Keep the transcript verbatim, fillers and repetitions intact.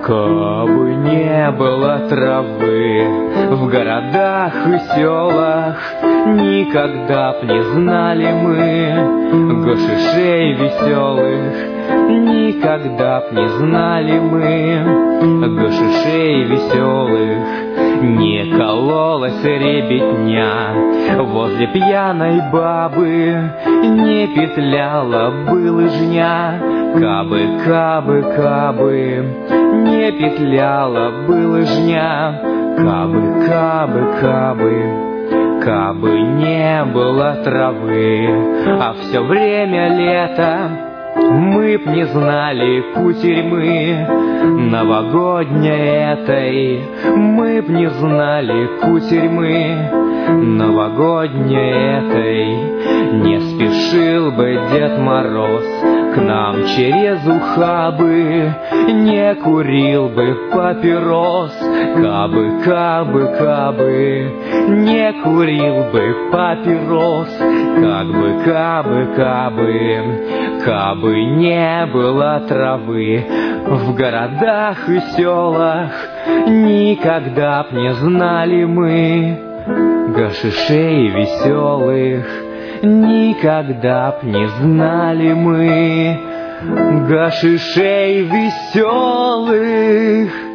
Кабы не было травы в городах и селах, никогда б не знали мы гашишей веселых. Никогда б не знали мы гашишей веселых. Не кололась ребятня возле пьяной бабы, не петляла бы лыжня, кабы, кабы, кабы, не петляла бы лыжня, кабы, кабы, кабы. Кабы не было травы, а все время лето, мы б не знали кутерьмы новогодней этой. Мы б не знали кутерьмы новогодней этой. Не спешил бы Дед Мороз к нам через ухабы, не курил бы папирос, кабы, кабы, кабы, не курил бы папирос, как бы, кабы, кабы. Кабы не было травы в городах и селах, никогда б не знали мы гашишей веселых. Никогда б не знали мы гашишей веселых.